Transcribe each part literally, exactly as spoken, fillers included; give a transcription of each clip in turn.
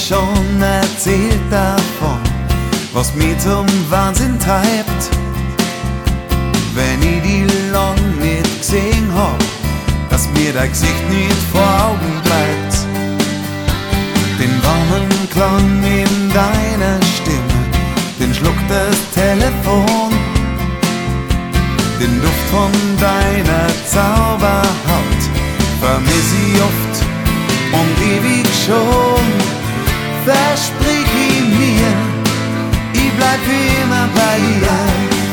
schon erzählt davon, was mich zum Wahnsinn treibt. Wenn ich die lang nicht gesehen hab, dass mir dein Gesicht nicht vor Augen bleibt. Den warmen Klang in deiner Stimme, den Schluck des Telefon, den Duft von deiner Zauberhaut vermiss ich oft und ewig schon. Versprich ich mir, ich bleib für immer bei dir.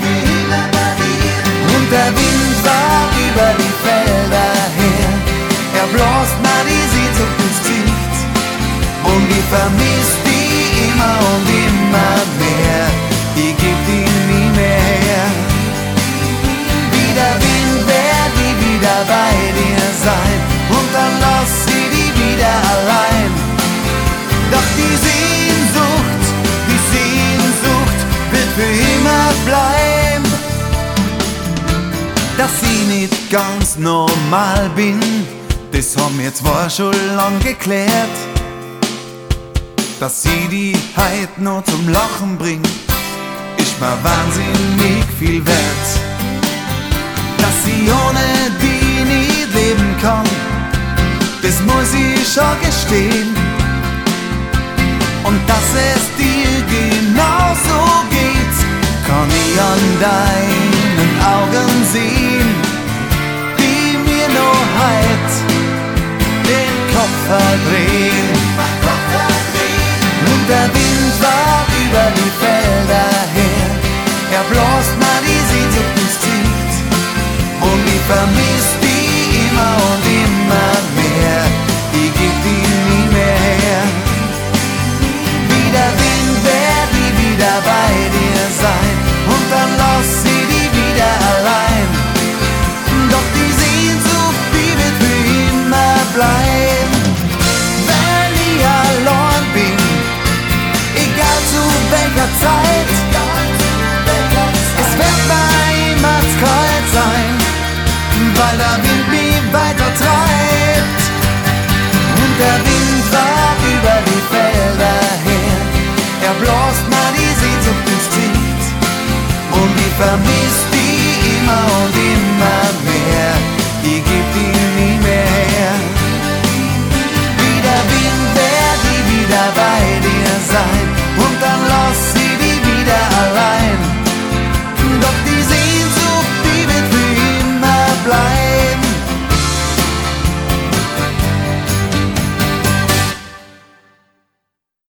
Und der Wind war über die Felder her, er bläst mir die Sehnsucht ins Gesicht. Und ich vermiss die immer und immer mehr, ich geb die nie mehr her. Wie der Wind werd ich wieder bei dir sein, und dann lass ich die wieder allein. Doch die Sehnsucht, die Sehnsucht wird für immer bleiben. Dass ich nicht ganz normal bin, das haben wir zwar schon lang geklärt. Dass sie die Heit nur zum Lachen bringt, ist mir wahnsinnig viel wert. Dass sie ohne die nicht leben kann, das muss ich schon gestehen. Und dass es dir genauso geht, kann ich an deinen Augen sehen, die mir nur heut den Kopf verdrehen. Und der Wind war über die Felder her, er bläst mir die Sehnsucht ins Gesicht. Und ich vermiss die immer und immer mehr, ich geb die nie mehr her. Wie der Wind werd ich wieder bei dir sein, und dann lass ich die wieder allein. Doch die Sehnsucht, die wird für immer bleiben. Wenn ich allein bin, egal zu welcher Zeit, es wird mir immer kalt sein, weil der Wind mich weiter treibt. Und der Wind war über die Felder her, er bläst mir die Sehnsucht ins Gesicht. Und ich vermiss die immer und